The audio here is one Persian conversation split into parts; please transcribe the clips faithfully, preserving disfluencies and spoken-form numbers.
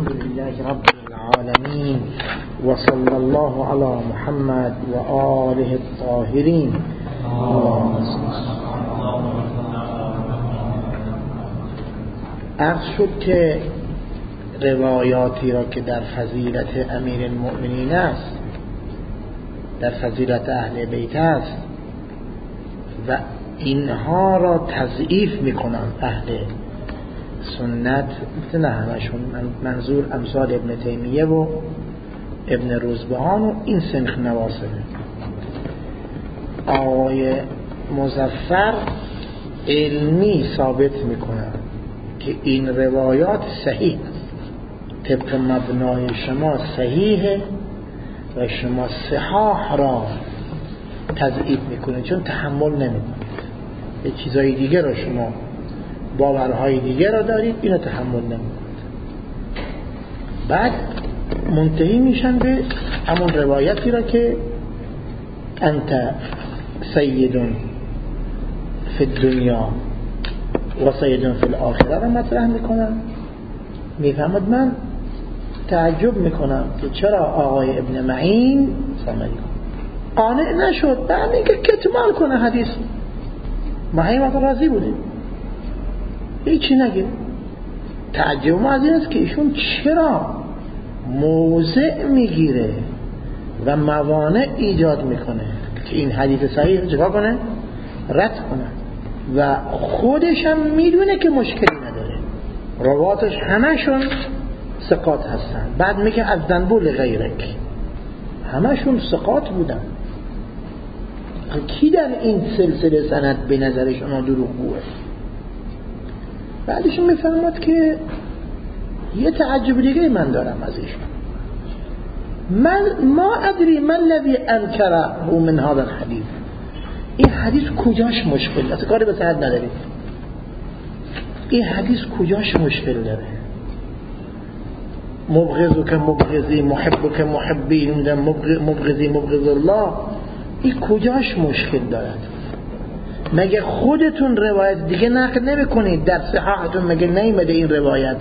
الحمد لله رب العالمين وصلى الله على محمد وآله الطاهرين. عرض شد که روایاتی را که در فضیلت امیر المؤمنین است، در فضیلت اهل بیت است و اینها را تضعیف میکنن اهل سنت، نه همشون، منظور امثال ابن تیمیه و ابن روزبهان و این سنخ نواسبه. آقای مظفر علمی ثابت میکنن که این روایات صحیح طبق مبنای شما صحیحه و شما صحاح را تضعیف میکنید چون تحمل نمیکنید. یه چیزای دیگه را شما باورهای دیگه را دارید، اینو تحمل نمیکنید. بعد منتهی میشن به همون روایتی را که انت سیدون فی الدنیا و سیدون فی الاخره را مطرح میکنن. میفهمد من تعجب میکنم که چرا آقای ابن معین قانع نشد، بعد میگه کتمان کنه حدیث. معین وقت راضی بودیم هیچی نگه. تعجب ما از این است که ایشون چرا موضع میگیره و موانع ایجاد میکنه که این حدیث صحیح رو چکار کنه؟ رد کنه و خودش هم میدونه که مشکلی نداره، رواتش همشون ثقات هستن. بعد میگه از ذنبول غیرک، همشون ثقات بودن. کی در این سلسله سند به نظرش اونا دروغگوه؟ بعدش میفهمد که یه تعجب دیگه من دارم از ایشون. من ما ادری من الذی انکره من هذا الحدیث. این حدیث کجاش مشکل؟ اصلا کاری به صحت ندارید. این حدیث کجاش مشکل داره؟ مبغضک مبغضی، محبک محبی، مبغضی مبغض الله، این کجاش مشکل دارد؟ مگه خودتون روایت دیگه نقل نمی کنید؟ در صحاحتون مگه نیامده این روایت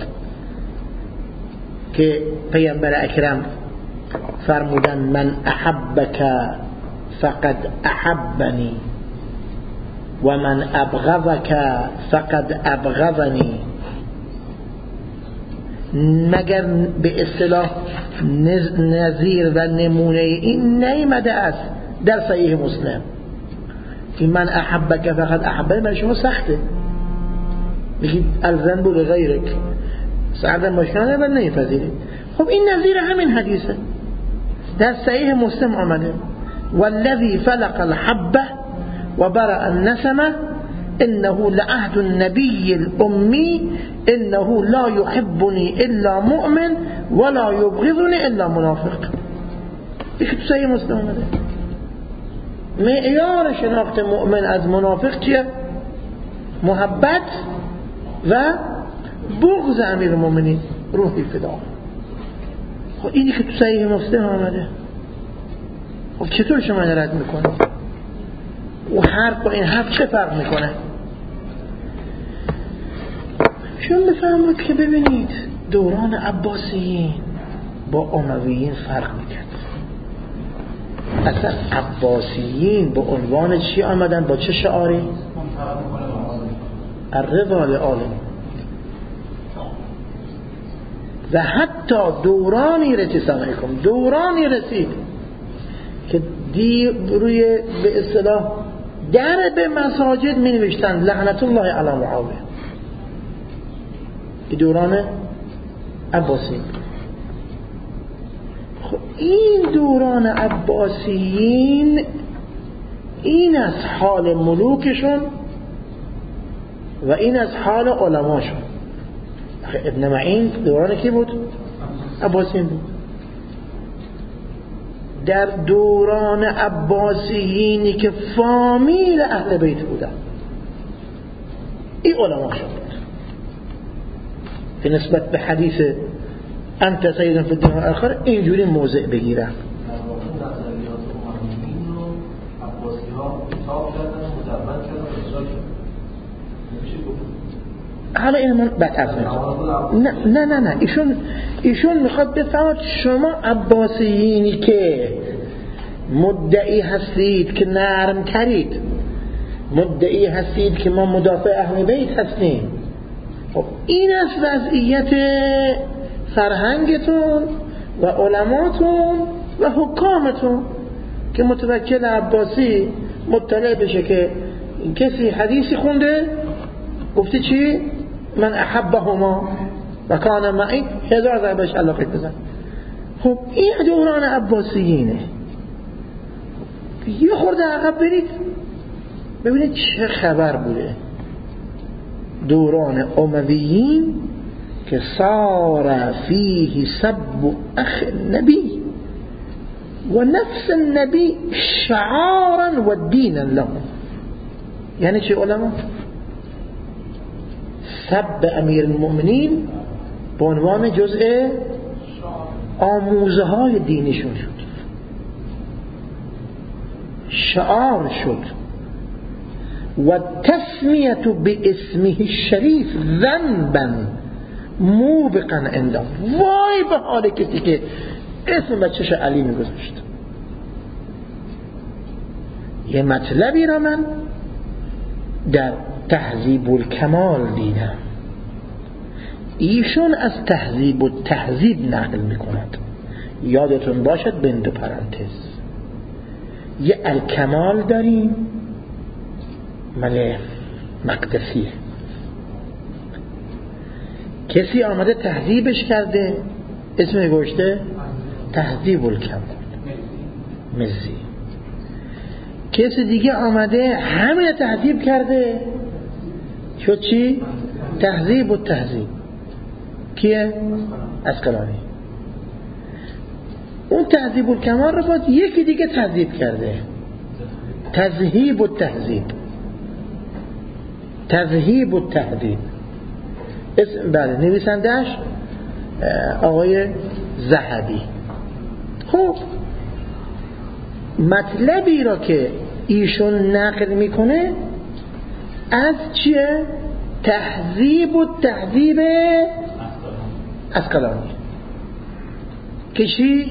که پیامبر اکرم فرمودن من احبک فقد احبنی و من ابغضک فقد ابغضنی؟ مگر به اصطلاح نظیر و نمونه این نیامده است در صحیح مسلم که من احبک فقد احبنی؟ برای شما سخته، میگید الذنب لغیرک، سعدم مشکنه و نیپذیرید. خب این نظیر همین حدیثه، در صحیح مسلم آمده والذی فلق الحبه و برأ النسمه انه لعهد النبی الامی انه لا يحبني الا مؤمن ولا يبغضني الا منافق. این تو صحیح مسلم آمده. معیار شناخت مؤمن از منافق چیه؟ محبت و بغض امیر المؤمنین روحی فدا. خب اینی که تو صحیح مسلم آمده، خب چطور شما رد میکنید؟ و حرف با این حرف چه فرق میکنه؟ شما بفهمید که ببینید دوران عباسیین با امویین فرق میکرد. اصلا عباسیین با عنوان چی آمدن؟ با چه شعاری؟ الرضا لآل. و حتی دورانی رسید سمعکم دورانی رسید که دی روی به اصطلاح در به مساجد می نوشتند لعنت الله علی معاویه. این دوران عباسی. خب این دوران عباسیین این از حال ملوکشون و این از حال علماشون. ابن معین دوران کی بود؟ عباسیین بود. در دوران عباسیینی که فامیل اهل بیت بودن، این علماشون بود که نسبت به حدیث انت سیدن فی الدنیا و الاخره اینجوری موضع بگیرن. حالا این من بعد از نه نه نه نه ایشون ایشون میخواد بفهمد شما عباسیینی که مدعی هستید که نرم ترید، مدعی هستید که ما مدافع اهل بیت هستیم، خب این است وضعیت فرهنگتون و علماتون و حکامتون که متوکل عباسی مطلع بشه که کسی حدیثی خونده گفته چی؟ من احبهما و کان معی، هزار ضرب بهش علاقه بزن. خب این دوران عباسیینه. یه خورده عقب برید ببینید چه خبر بوده. دوران امویین که صار فیه سب اخ النبی و نفس النبی شعارا و دینا لهم. یعنی چه علما؟ سب امیر المؤمنین به عنوان جزء آموزه های دینیشون شد، شعار شد. و تسمیت به اسمه الشریف ذنبا موبقا عنده. وای به حال کسی که اسم بچه‌ش علی میگذاشت. یه مطلبی را من در تهذیب الکمال دیدم، ایشون از تهذیب و تهذیب نقل میکند. یادتون باشد بین دو پرانتز یه الکمال داریم مال مقدسیه، کسی آمده تهذیبش کرده اسم گوشته تهذیب الکمال مزی، کسی دیگه آمده همین تهذیب کرده شد چی؟ تهذیب و تهذیب. کیه؟ اسقلانی. اون تهذیب الکمال رو باید یکی دیگه تهذیب کرده، تذهیب و تهذیب، تذهیب و تهذیب. اسم بله نویسندهش آقای ذهبی. خب مطلبی را که ایشون نقل میکنه از چیه؟ تهذیب و تهذیب اسقلانی که چی؟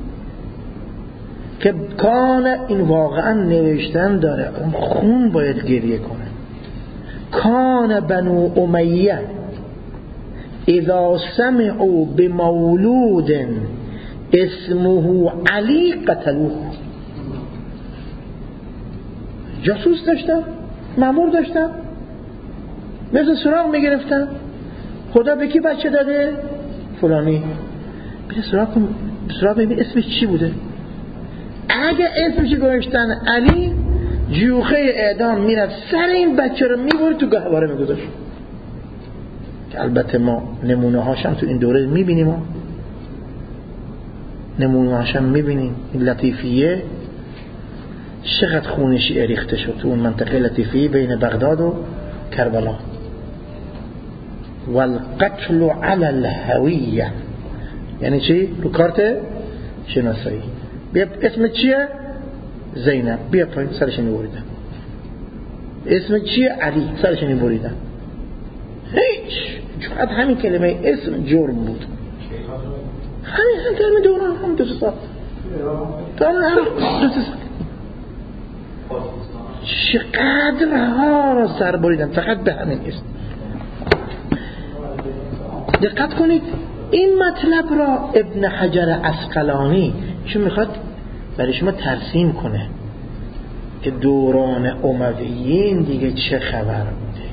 که کان این واقعا نوشتن داره، خون باید گریه کنه. کان بنو امیه اذا سمعوا بمولود اسمه علی قتلوه. جاسوس داشتن، مأمور داشتن، مثل سراغ میگرفتن. خدا به کی بچه داده؟ فلانی. بیا سراغ کن، سراغ ببین اسمش چی بوده. اگه اسمش گذاشتن علی، جوخه اعدام میرفت سر این بچه رو میبرد تو گهواره میگذاشت. که البته ما نمونه هاشم تو این دوره میبینیم، نمونه هاشم میبینیم. این لطیفیه چقدر خونش اریخته شد تو اون منطقه لطیفیه بین بغداد و کربلا. والقتل على الهویه یعنی چی؟ رو کارت شناسایی. بیا اسمت چیه؟ زینب. بیا پایین سرش نبریدن. اسمت چیه؟ علی. سرش نبریدن. هیچ. فقط همین کلمه اسم جرم بود. همین هم کلمه دوران هم دو سال دوران هم دو سال چقدر ها را سر بریدن فقط به همین اسم. دقت کنید این مطلب را ابن حجر عسقلانی چون میخواد برای شما ترسیم کنه که دوران امویین دیگه چه خبر بوده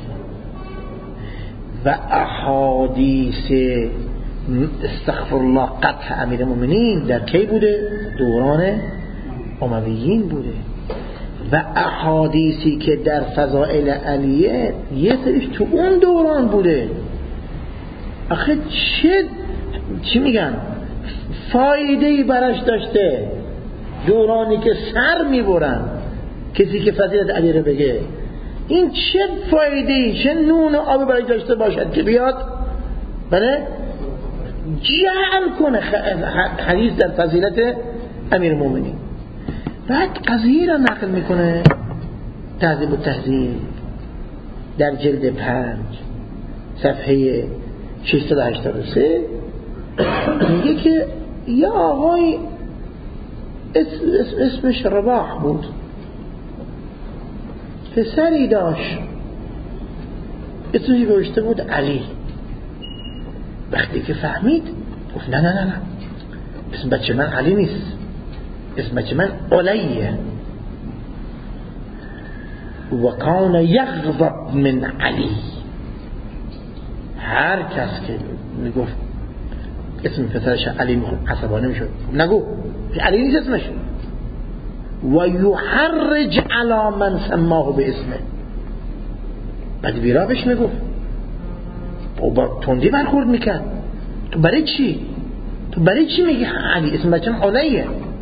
و احادیث استغفر الله قطع امیر المؤمنین در کی بوده؟ دوران امویین بوده. و احادیثی که در فضائل علیه یه سریش تو اون دوران بوده. آخه چه چی میگن فایده‌ای براش داشته دورانی که سر میبرن کسی که فضیلت علی رو بگه؟ این چه فایده‌ای چه نون و آبی براش داشته باشد که بیاد بله جعل کنه حدیث در فضیلت امیر المؤمنین؟ بعد قضیه را نقل میکنه تهذیب و تهذیب در جلد پنج صفحه ششصد و هشتاد و سه میگه که یه آقای اسمش رباح بود، پسری داشت اسمش گوشته بود علی. وقتی که فهمید گفت نه نه نه نه اسم بچه من علی نیست، اسم بچه من علیه. و کان یغضب من علی، هر کس که میگفت اسم پسرش علی میخواد عصبانی میشد، نگو علی نیست اسمش. و یحرج علی من سماه به اسمه، بعد بیرا بهش میگفت و با تندی برخورد میکرد. تو برای چی؟ تو برای چی میگی علی؟ اسم بچم علیه.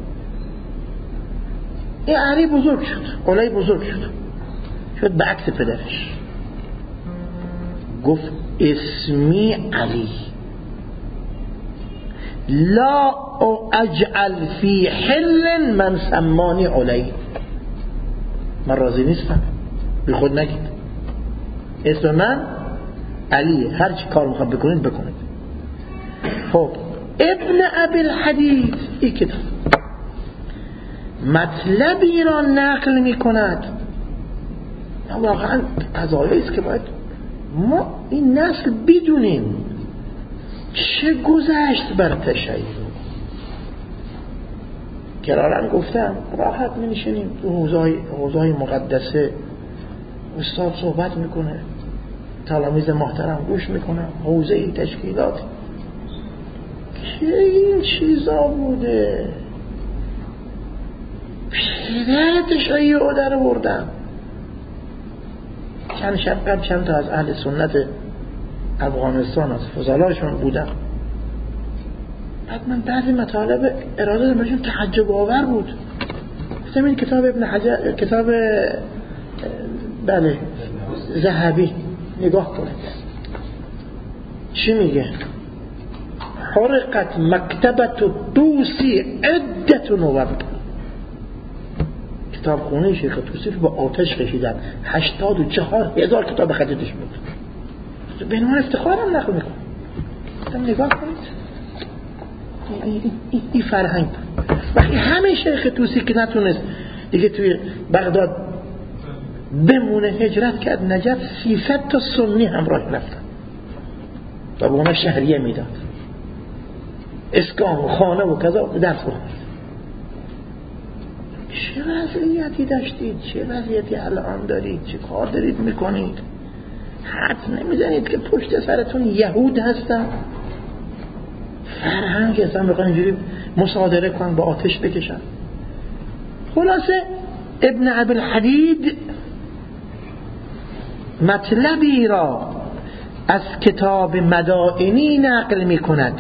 این علی بزرگ شد، علی بزرگ شد، شد به عکس پدرش، گفت اسمی علی لا اجعل فی حل من سمانی علی. من راضی نیستم، بی خود نگید، اسم من علیه، هر چی کار میخواد بکنید بکنید. خب ابن ابی الحدید این کتاب مطلبی را نقل میکند، واقعا قضایی است که باید ما این نسل بدونیم چه گذشت بر تشیع. کرارم گفتم راحت نمیشینیم تو حوزه‌های حوزه‌های مقدسه، استاد صحبت میکنه، تلامید محترم گوش میکنه، حوزه تشکیلات که این چیزا بوده، پدر تشیع رو در بردن. چند شب قبل چند تا از اهل سنت افغانستان از فضلاشون بودم، بعد من بعضی مطالب اراده دارم بهشون تعجب آور بود. گفتم این کتاب ابن حجر، کتاب بله ذهبی نگاه کنید چی میگه. حرقت مکتبت الطوسی عدت نوبت، کتاب خونه شیخ طوسی رو با آتش کشیدن، هشتاد و چهار هزار کتاب خطیتش بود. به عنوان افتخارم نقل میکنم. گفتم نگاه کنید این فرهنگ. وقتی همه شیخ طوسی که نتونست دیگه توی بغداد بمونه هجرت کرد نجف، سیصد تا سنی همراه رفتن و به اونها شهریه میداد، اسکان و خانه و کذا درس بخوند. چه وضعیتی داشتید، چه وضعیتی الان دارید، چه کار دارید میکنید؟ حد نمیزنید که پشت سرتون یهود هستن، فرهنگ اصلا میخوان اینجوری مصادره کنن، با آتش بکشن. خلاصه ابن ابی الحدید مطلبی را از کتاب مدائنی نقل میکند.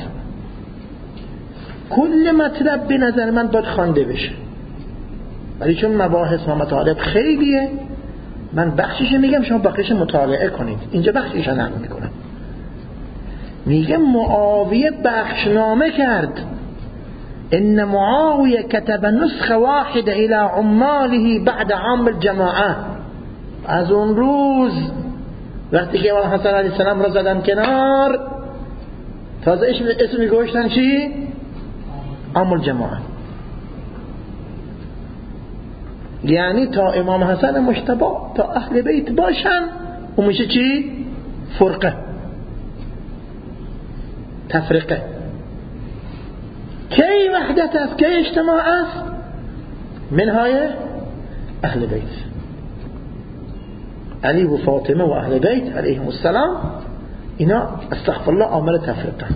کل مطلب به نظر من باید خوانده بشه، ولی چون مباحث و مطالب خیلیه من بخشش میگم، شما بخشش مطالعه کنید. اینجا بخشش نقل میکنم. میگه معاویه بخشنامه کرد، ان معاویه کتب نسخ واحد الى عماله بعد عام الجماعه. از اون روز وقتی که امام حسن علیه السلام را زدن کنار، تازه اسم میگوشتن چی؟ عام الجماعه. یعنی تا امام حسن مجتبی تا اهل بیت باشن و میشه چی؟ فرقه، تفرقه. کی وحدت است، کی اجتماع است؟ منهای اهل بیت، علی و فاطمه و اهل بیت علیهم السلام، اینا استغفر الله عامل تفرقه،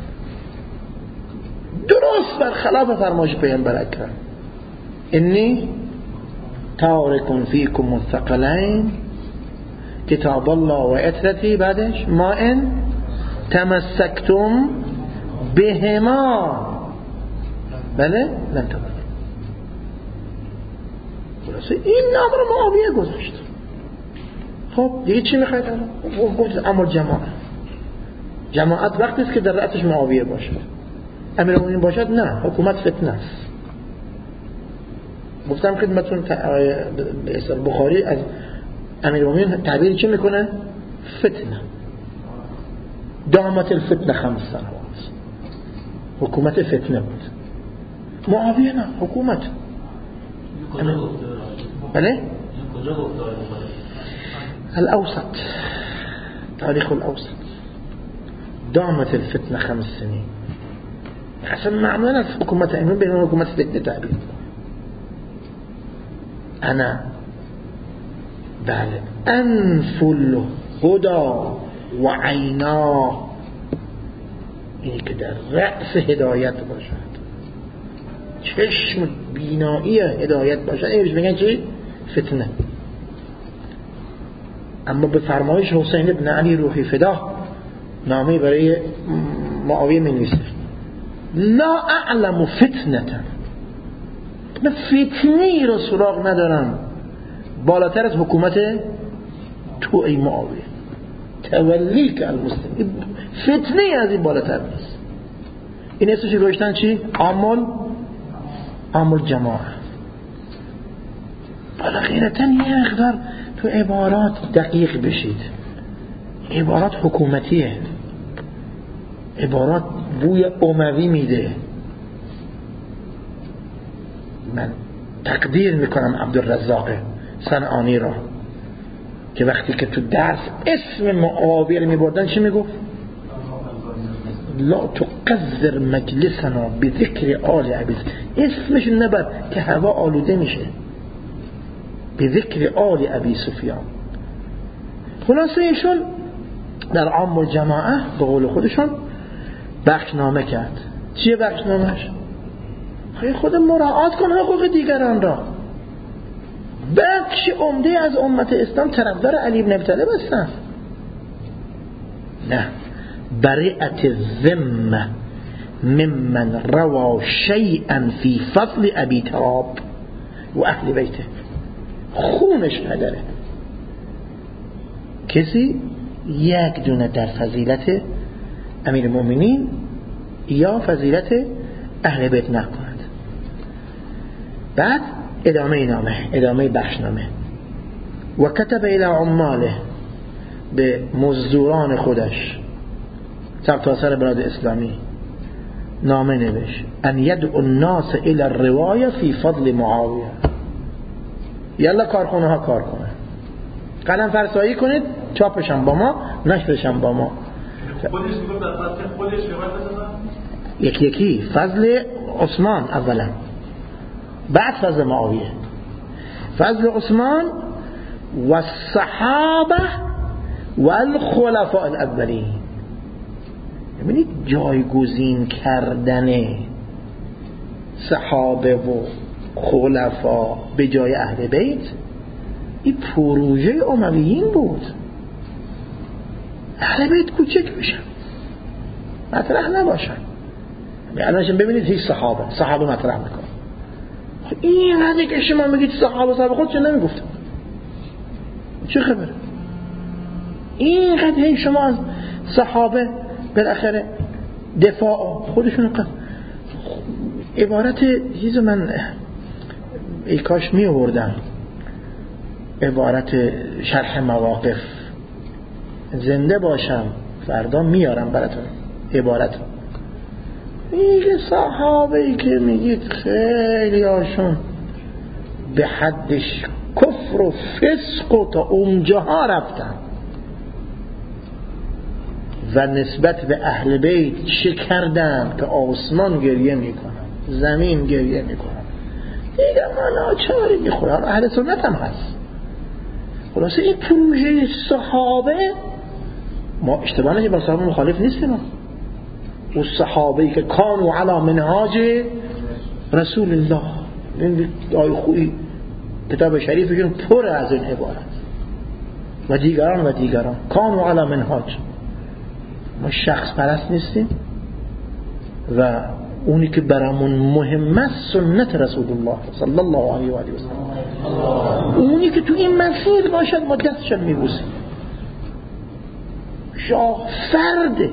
درست برخلاف فرمایش پیامبر اکرم انی تارک فیکم الثقلین کتاب الله و عترتی، بعدش ما ان تمسکتم بهما بله لن تضلوا. خلاصه این نام رو معاویه گذاشت. خب دیگه چی میخواید الان؟ گفت امر جماعت. جماعت وقتی است که در رأسش معاویه باشد، امیرالمومنین باشد نه، حکومت فتنه است. گفتم خدمتتون بخاری از امیرالمومنین تعبیر چی میکنه؟ فتنه. دامت الفتنه خمس سنوات، حکومت فتنه بود. معاویه نه، حکومت. بله؟ الاوسط، تاریخ الاوسط. دامت الفتنه خمس سنین. اصلا معمولا از حکومت امام به حکومت فتنه تعبیر. انا بله انف الهدا و عینا، اینی که در رأس هدایت باشد، چشم بینایی هدایت باشد، این بهش میگن چی؟ فتنه. اما به فرمایش حسین ابن علی روحی فدا نامه برای معاویه می نویسه لا اعلم فتنه، من فتنه ای را سراغ ندارم بالاتر از حکومت تو ای معاویه، تولی که المسلم، فتنه ای از این بالاتر نیست. این اسمش روشتن چی؟ عامل عامل جماعه. بالا غیرتا یه اقدار تو عبارات دقیق بشید. عبارات حکومتیه، عبارات بوی اموی میده. من تقدیر میکنم عبدالرزاق صنعانی را که وقتی که تو درس اسم معاویه میبردن چی میگفت؟ لا تقذر مجلسنا بذکر آل ابی، اسمش نبر که هوا آلوده میشه، بذکر آل ابی سفیان. خلاصه ایشون در عام الجماعه به قول خودشون بخشنامه کرد. چیه بخشنامهش؟ خیلی خود مراعات کن حقوق دیگران را. بخش عمده از امت اسلام طرفدار علی بن ابی طالب هستن. نه، بریئت الذمه ممن روا شیئا فی فضل ابی تراب و اهل بیته. خونش نداره کسی یک دونه در فضیلت امیر المؤمنین یا فضیلت اهل بیت نکند. بعد ادامه نامه، ادامه بخشنامه. و کتب الى عماله، به مزدوران خودش سرتاسر بلاد اسلامی نامه نوشت ان یدعو الناس الى الروايه فی فضل معاویه. یلا کارخونه ها کار کنه، قلم فرسایی کنید، چاپشم با ما، نشرشم با ما. خودش میگه در فضل خودش روایت بزنن یکی یکی. فضل عثمان اولا، بعد فضل معاویه. فضل عثمان و الصحابه و الخلفاء الاولین. ببینید جایگزین کردن صحابه و خلفا به جای اهل بیت، این پروژه امویین بود. اهل بیت کوچک بشن، مطرح نباشن. الانشون ببینید هیچ صحابه صحابه مطرح میکنه. این قضیه که شما میگید صحابه صحابه خود چه نمیگفتن؟ چه خبره؟ این قضیه شما از صحابه بالاخره دفاع خودشون قد عبارت چیز من ای کاش می آوردم، عبارت شرح مواقف زنده باشم فردا میارم براتون عبارت. میگه صحابه ای که میگید خیلی هاشون به حدش کفر و فسق و تا اونجاها رفتن و نسبت به اهل بیت چه کردن که آسمان گریه میکنن، زمین گریه میکنن. دیگه من آچاری میخورم، اهل سنت هم هست. خلاصه این پروژه صحابه ما اشتباه نگه با صحابه مخالف نیستیم. و صحابه که کانوا علی منهاج رسول الله، این آیه خویی کتاب شریفشون پر از این عبارت. و دیگران و دیگران کانوا علی منهاج. ما شخص پرست نیستیم و اونی که برامون مهمه سنت رسول الله صلی الله علیه و آله و سلم. اونی که تو این مسیر باشد ما دستشون میبوسیم. شاه فرده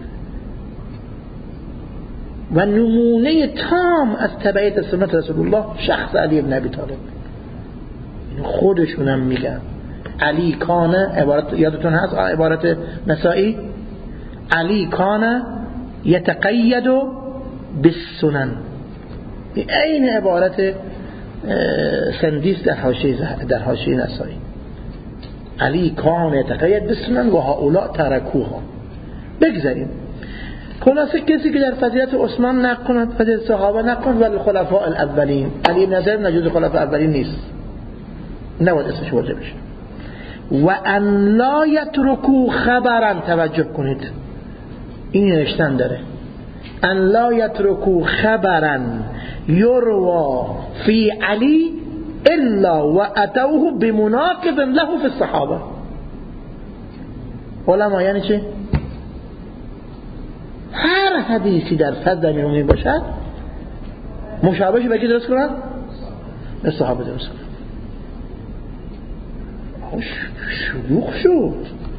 و نمونه تام از تبعیت سنت رسول الله شخص علی بن ابی طالب. خودشونم میگن علی کانه، عبارت یادتون هست عبارت نسائی، علی کان یتقید بالسنن. این عبارت سندیس در حاشیه در حاشیه نسائی. علی کان یتقید بالسنن و هؤلاء ترکوها. بگذاریم خلاصه کسی که در فضیلت عثمان نقد کند، فضیلت صحابه نقد کند، ولی خلفاء الاولین، علی بن نظر نجوز خلفاء الاولین نیست، نباید اسمش برده بشه. و ان لا یترکو خبرا، توجه کنید این نوشتن داره، ان لا یترکو خبرا یروا فی علی الا و اتوه بمناقض له فی الصحابه. علما یعنی چه؟ هر حدیثی در فضل امیرالمومنین باشد مشابهش به کی درست کنن؟ به صحابه درست کنن. شلوغ شد،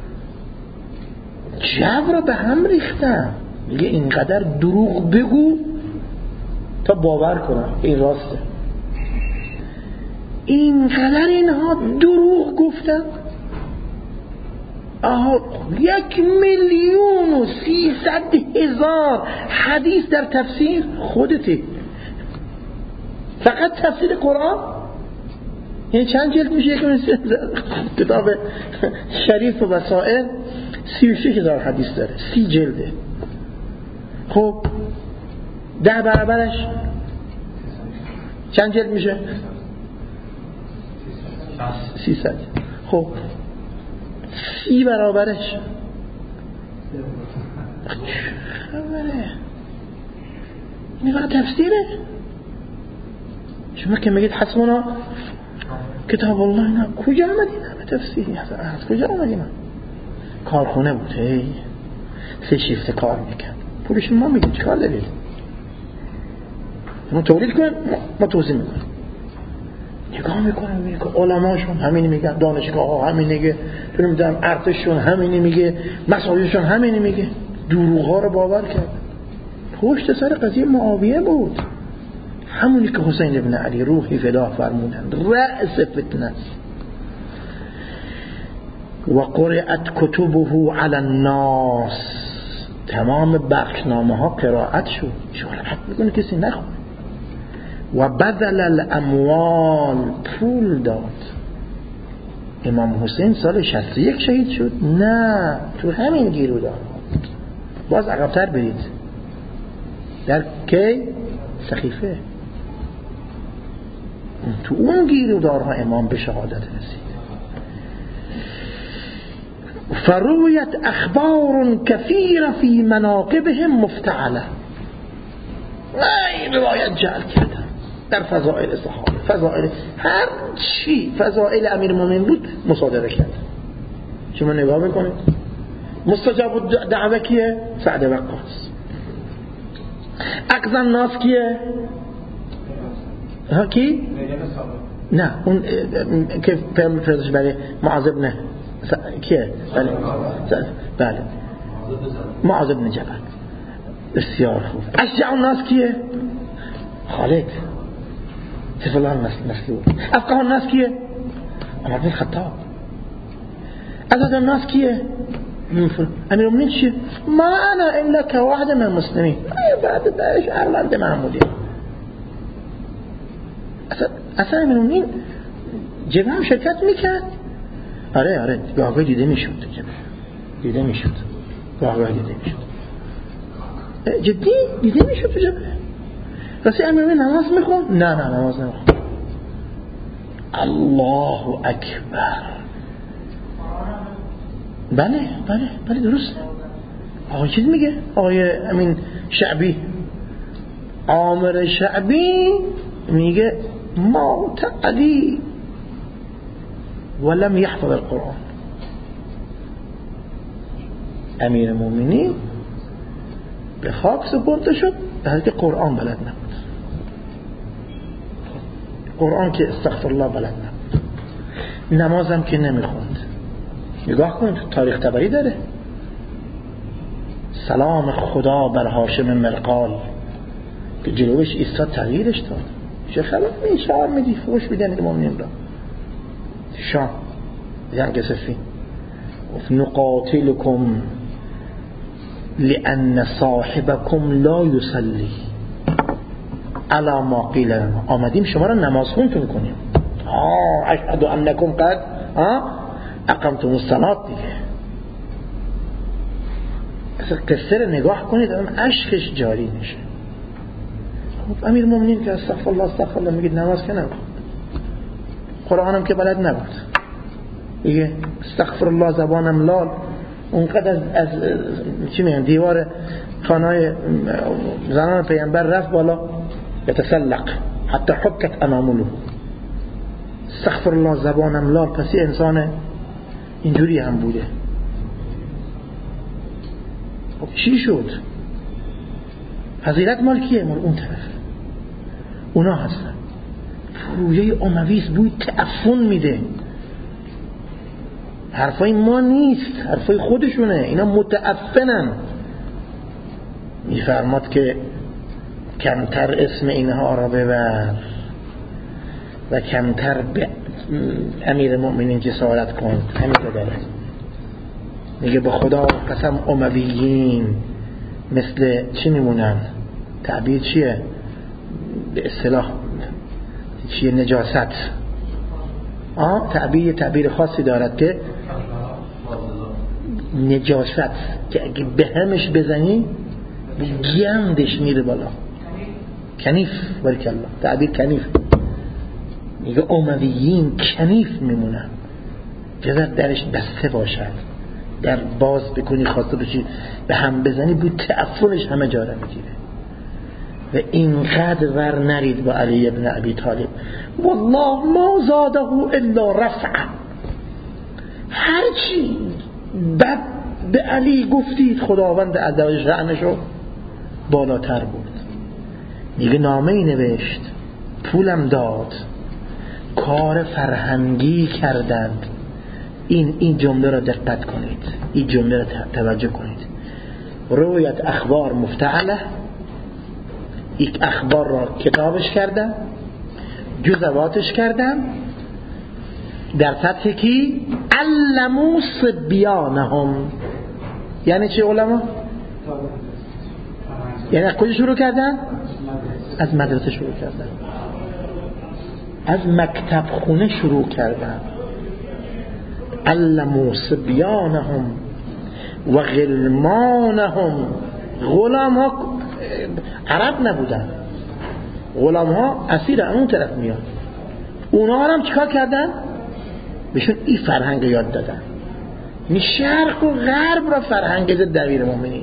جو را به هم ریختن. میگه اینقدر دروغ بگو تا باور کنن این راسته. اینقدر اینها دروغ گفتن. آها یک میلیون و سیصد هزار حدیث در تفسیر خودتی، فقط تفسیر قرآن. یعنی چند جلد میشه؟ یک کتاب شریف و وسائل سی و شش هزار حدیث داره، سی جلده. خب ده برابرش چند جلد میشه؟ سیصد. خب سی برابرش خبره؟ این فقط تفسیره. شما که میگید حسبنا کتاب الله، اینا کجا آمدین همه تفسیری؟ از کجا آمدین؟ کارخونه بود، هی سه شیفت کار میکرد، پولش ما میگیم چه کار دارید؟ ما تولید کنیم، ما توزیع میکنیم. نگاه میکنم میگه که علماشون همینی میگن، دانشگاه ها همینی میگه، چون میدونم ارتششون همینی میگه، مسائلشون همینی میگه. دروغ ها رو باور کرد. پشت سر قضیه معاویه بود، همونی که حسین ابن علی روحی فدا فرمودن، رأس فتنه است. و قرأت کتبه علی الناس، تمام بخشنامه ها قرائت شد. جرأت میکنه کسی نخونه. و بذل الاموال، پول داد. امام حسین سال شصت و یک شهید شد؟ نه، تو همین گیرو داد. باز عقب‌تر برید، در کی؟ سخیفه. تو اون گیرودارها امام به شهادت رسید. فرویت اخبار کثیر فی مناقبهم مفتعله. این روایت جعل کردن در فضائل صحابه، فضائل هر چی فضائل امیرالمومنین بود مصادره کرد. شما نگاه بکنید، مستجاب دعوه کیه؟ سعد وقاص. اقضى الناس کیه؟ ها کی؟ نه اون که پیامبر فرستادش برای معاذ بن کیه؟ بله بله معاذ بن جبل. بسیار خوب. اشجع الناس کیه؟ خالد سيف الله المسلول. افقه الناس کیه؟ عمر بن الخطاب. ازهد الناس کیه؟ امیرالمومنین چیه؟ ما انا الا كواحد من المسلمين. بعد ذلك ارلند محمودی. اصلا اصلا امیرالمومنین جبهه هم شرکت میکرد. آره آره گاهگاه دیده میشد، جبهه دیده میشد، گاهگاه دیده میشد، جدی دیده میشد تو جبهه. راستی امیرالمومنین نماز میخون؟ نه نه نماز نمیخون. الله اکبر. بله بله بله درسته. آقای چیز میگه، آقای امین شعبی، عامر شعبی میگه موت علی ولم يحفظ القرآن. امیر المؤمنین به خاک سپرده شد در که قرآن بلد نبود. قرآن که استغفر الله بلد نبود، نمازم که نمیخوند. نگاه کن تو تاریخ تبری داره، سلام خدا بر هاشم مرقال که جلوش ایستاد تغییرش داد. چه خبر؟ این شعار میدی فوش میدن المؤمنین را. شام جنگ صفین نقاتلکم لأن صاحبكم لا يصلي على ما قیل لنا. آمدیم شما را نماز خونتون کنیم. آه اشهد انکم قد اقمتم الصلاة دیگه. اصلا قصه رو نگاه کنید اشکش جاری میشه. خب امیر مومنین که استغفر الله استغفر الله میگید نماز که نبود، قرآنم که بلد نبود دیگه، استغفر الله زبانم لال اونقدر از, از چی میگن دیوار خانه زنان پیامبر رفت بالا یتسلق حتی حکت اناملو، استغفر الله زبانم لال. پس یه انسان اینجوری هم بوده. خب چی شد؟ فضیلت مال کیه؟ مال اون طرف، اونا هستن. پروژه امویست بوی تعفن میده، حرفای ما نیست، حرفای خودشونه، اینا متعفنن. میفرماد که کمتر اسم اینها را ببر و کمتر به امیر مؤمنین جسارت کن. همین رو داره میگه با خدا قسم امویین مثل چی میمونن؟ تعبیر چیه؟ به اصطلاح چیه؟ نجاست. آه تعبیر تعبیر خاصی دارد که نجاست که اگه به همش بزنی گندش میره بالا. کنیف بارک الله، تعبیر کنیف. میگه امویین کنیف میمونن، جزر درش بسته باشد، در باز بکنی خواسته بشی به هم بزنی بود تعفنش همه جا را میگیره. و اینقدر ور نرید با علی ابن ابی طالب، والله ما زاده الا رفع. هرچی بد به علی گفتید خداوند عزوجل شأنشو بالاتر بود. میگه نامه ای نوشت، پولم داد، کار فرهنگی کردند. این این جمله را دقت کنید، این جمله را توجه کنید. رویت اخبار مفتعله، یک اخبار را کتابش کردن، جزواتش کردن، در سطح کی علموا صبیانهم. یعنی چه علما؟ یعنی از کجا شروع کردن؟ از مدرسه شروع کردن، از مکتب خونه شروع کردن. علموا صبیانهم و غلمانهم. غلام ها عرب نبودن، غلام ها اسیر اون طرف میاد. اونا هم چیکار کردن؟ بهشون این فرهنگ یاد دادن. می شرق و غرب را فرهنگ زد در امیر مومنین.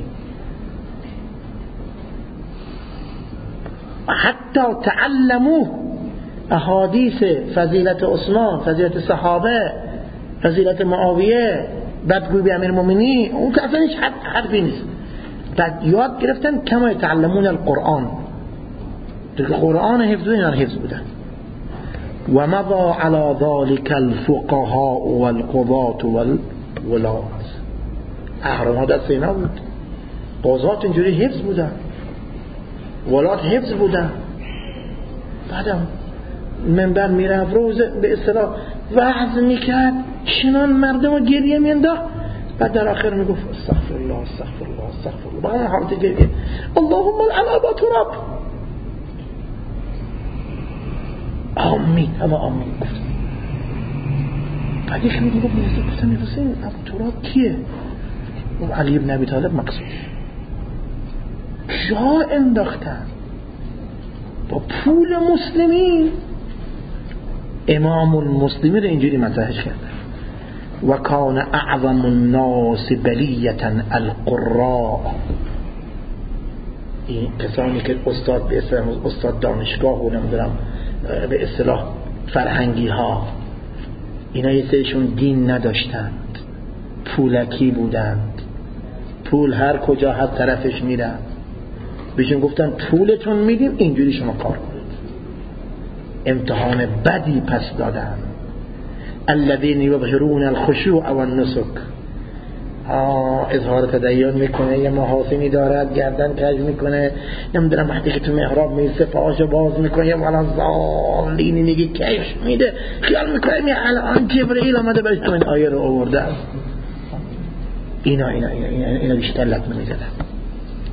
حتی تعلموه احادیث فضیلت عثمان، فضیلت صحابه، فضیلت معاویه، بدگویی به امیر مومنین، اون که اصلا هیچ حرفی نیست. بعد یاد گرفتن کما یتعلمون القرآن، دیگه قرآن حفظ اینا حفظ بودن. و مضى على ذلك الفقهاء والقضاة والولات. اهرام دست اینا بود، قضات اینجوری حفظ بودن، ولات حفظ بودن. بعدم منبر میرفت روز به اصطلاح وعظ میکرد، چنان مردم رو گریه مینداخت. بعد در آخر میگفت استغفر الله استغفر الله استغفر الله. با اون حالت گریه اللهم لعن ابا تراب، آمین، اما آمین گفت. بعد یک میگفت گفتم حسین ابو تراب کیه؟ اون علی ابن ابی طالب مقصود. جا انداختن با پول مسلمین. امام المسلمین رو اینجوری مزاحش کردن. و کان اعظم الناس بلیتا القراء. این کسانی که استاد به اصطلاح استاد دانشگاه و نمیدونم به اصطلاح فرهنگی ها، اینا یه سریشون دین نداشتند، پولکی بودند، پول هر کجا هر طرفش میرن. بهشون گفتن پولتون میدیم اینجوری شما کار کنید. امتحان بدی پس دادن. الذين يظهرون الخشوع والنسك. اظهار تدین میکنه، یه محاسنی دارد، گردن کج میکنه، نمیدونم وقتی که تو محراب میسته پاهاشو باز میکنه، یه والا زالینی میگه کش میده، خیال میکنه می الان جبرئیل آمده بهش تو این آیه رو آورده. اینا اینا اینا اینا, اینا بیشتر لطمه میزدن.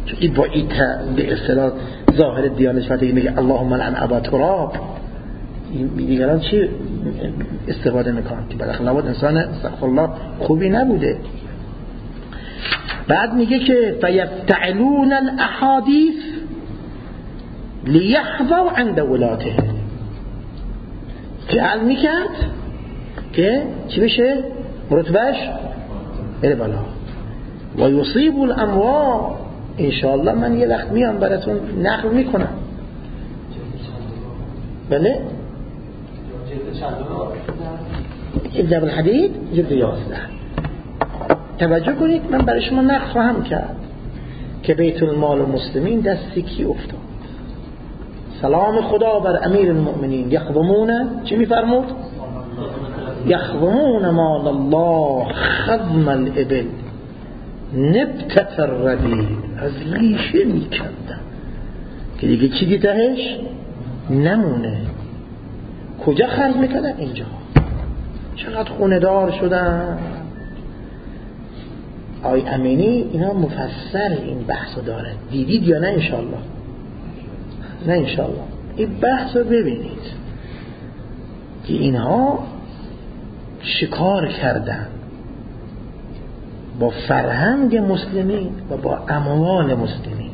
چون با این به اصطلاح ظاهر دیانت وقتی میگه اللهم لعن ابا تراب، دیگران چی استفاده میکنن که بالاخره لابد انسان استغفر الله خوبی نبوده. بعد میگه که فیفتعلون الاحادیث لیحظوا عند ولاته، جعل میکرد که چی بشه؟ رتبهش بره بالا. و یصیب الاموال، انشاءالله من یه وقت میام براتون نقل میکنم. بله ابن الحدید جلد یازده. توجه کنید من برای شما نقل خواهم کرد که بیت المال و مسلمین دستی کی افتاد. سلام خدا بر امیر المؤمنین. یخدمون چی میفرمود؟ یخدمون مال الله خدم الابل نبتت الردی، از ریشه میکندن که دیگه چی دیتهش نمونه. کجا خرج میکنن؟ اینجا. چقدر خونه دار شدن. آی امینی اینا مفصل این بحثو داره، دیدید یا نه؟ انشالله نه انشالله این بحث رو ببینید که اینها شکار کردن با فرهنگ مسلمین و با اموال مسلمین.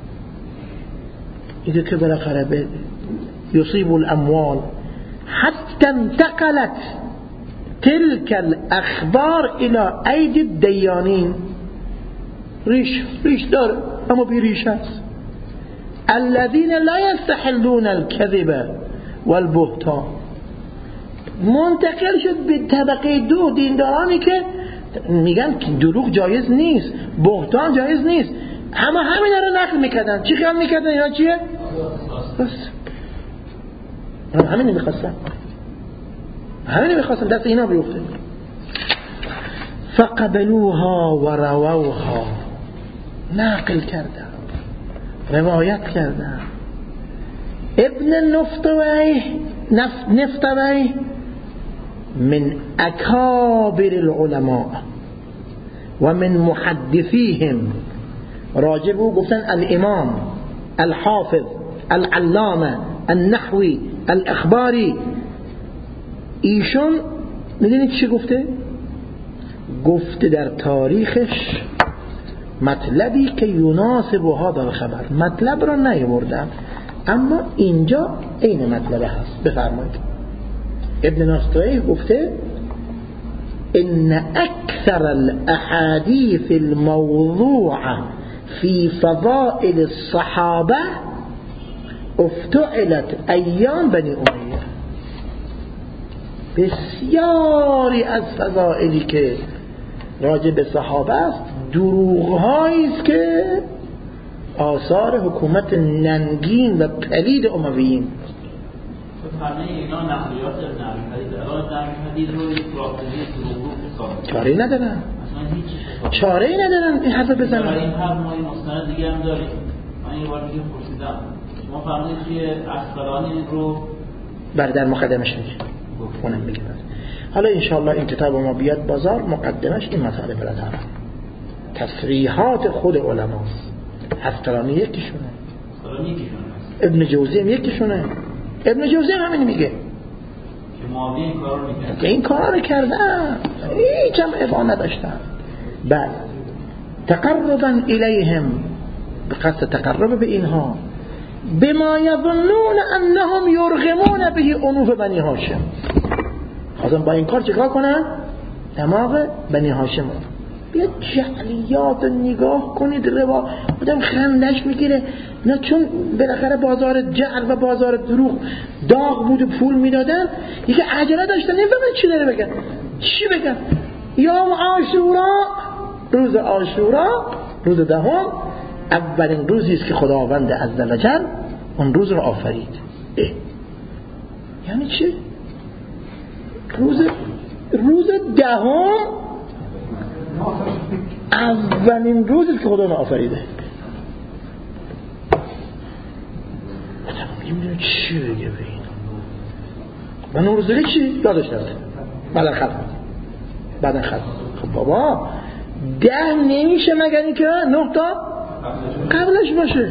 اینو که بالاخره به یصیب الاموال حتی انتقلت تلك الاخبار الى ايدي الديانين. ریش ریش داره اما بی ریش است. الذين لا يستحلون الكذب والبهتان، منتقل شد به طبقه دو، دیندارانی که میگن که دروغ جایز نیست، بهتان جایز نیست، همه همین رو نقل میکردن. چی خیال میکردن اینا چیه؟ بس همین نمیخواستن، همین نمیخواستن دست اینا بیفته. فقبلوها و رووها، نقل کردن، روایت کردن. ابن النفطوی نفطوی من اکابر العلماء و من محدثیهم، راجبو گفتن الامام الحافظ العلامه النحوی الاخباری. ایشون میدونید چی گفته؟ گفته در تاریخش مطلبی که یناسب هذا الخبر، مطلب را نیاوردن اما اینجا این مطلب هست. بفرمایید. ابن ناصری گفته ان اکثر الاحاديث الموضوعه في فضائل الصحابه افتعلت ایام بنی امیه. بسیاری از فضائلی که راجع به صحابه است دروغ‌هایی است که آثار حکومت ننگین و پلید امویین. همه اینا نقلیات ابن حدید رو دروغ چاره ندارن، چاره ندارن این حرف بزنن. این حرف ما این مستند دیگه هم داریم. من یه بار دیگه پرسیدم شما فرمودید که اسقلانی رو بر در مقدمش میگه اونم میگه. حالا انشاءالله این کتاب ما بیاد بازار مقدمش این مسئله براتون تصریحات خود علماست. اسقلانی یکیشونه، ابن جوزی هم یکیشونه. ابن جوزی هم همین میگه که معاویه این کار رو میکرد، این کار رو کردن، هیچ هم افعا نداشتن. بله تقربا الیهم، به قصد تقرب به اینها، بما یظنون انهم یرغمون به انوف بنی هاشم. خواستن با این کار چیکار کنن؟ دماغ بنی هاشم رو. بیاد جعلیات نگاه کنید، روا بودم خندش میگیره. نه چون بالاخره بازار جعل و بازار دروغ داغ بود و پول میدادن، یکی عجله داشتن نمیفهمن چی داره بگن. چی بگن؟ یوم عاشورا، روز عاشورا، روز دهم، اولین روزی است که خداوند عزوجل اون روز رو آفرید. اه. یعنی چی؟ روز روز دهم اولین روزی است که خدا رو آفریده. نمیدونم چی بگه به این. من اون روز دیگه چی؟ یادش نرسه. بعدن خلق بعدن خلق خب بابا ده نمیشه مگر این که نه تا قبلش باشه.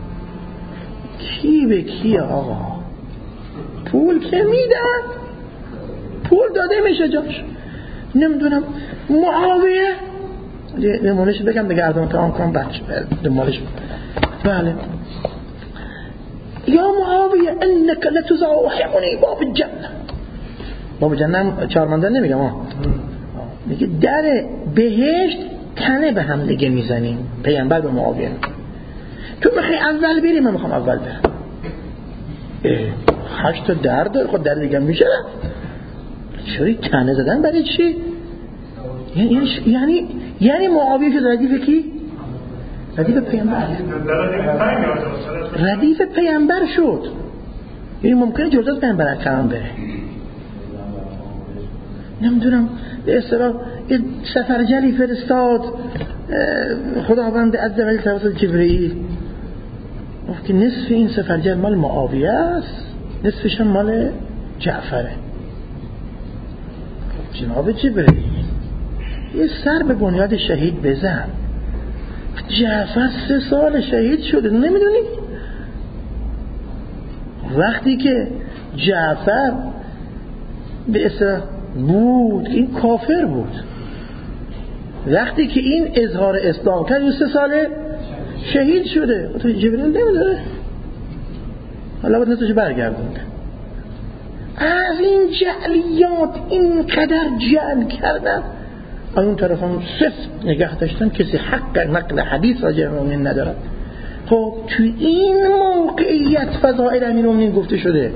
کی به کی آقا؟ پول که میدن، پول داده میشه جاش. نمیدونم معاویه نمونهش بگم بگردم تا آن کنم بچه دنبالش. بله یا معاویه انک لتزاحمنی باب الجنه. باب جنه چهارمنده نمیگم ها، میگه در بهشت تنه به هم دیگه میزنیم. پیامبر به معاویه تو میخوای اول بری، من میخوام اول برم. هشت تا در داره، خود در دیگه میشه چوری تنه زدن برای چی؟ یعنی یعنی یعنی معاویه که ردیف کی؟ ردیف پیامبر، ردیف پیامبر شد. یعنی ممکنه جلوی از پیامبر کلام بره. نمیدونم به اصطلاح یه سفرجلی فرستاد خداوند عزوجل توسط جبرئیل، گفت که نصف این سفرجل مال معاویه است، نصفش مال جعفره. جناب جبرئیل یه سر به بنیاد شهید بزن. جعفر سه سال شهید شده، نمیدونی؟ وقتی که جعفر به اصطلاح بود این کافر بود، وقتی که این اظهار اسلام کرد سه سال شهید شده. تو جبرئیل نمیدونه، حالا باید نتوش برگردند. از این جعلیات اینقدر جعل کردن، اون طرف هم صفت نگه داشتن، کسی حق نقل حدیث راجع به مؤمنین ندارد. خب تو این موقعیت فضائل امیرالمومنین گفته شده.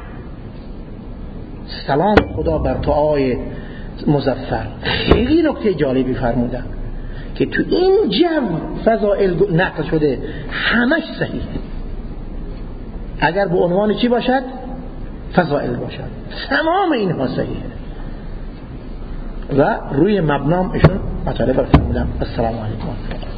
سلام خدا بر تو آقای مظفر، خیلی نکته جالبی فرمودن که تو این جو فضائل نقل شده، همش صحیح. اگر به عنوان چی باشد؟ فضائل باشد، تمام اینها صحیحه و روی مبنام ایشون مطالب فرمودن. السلام علیکم.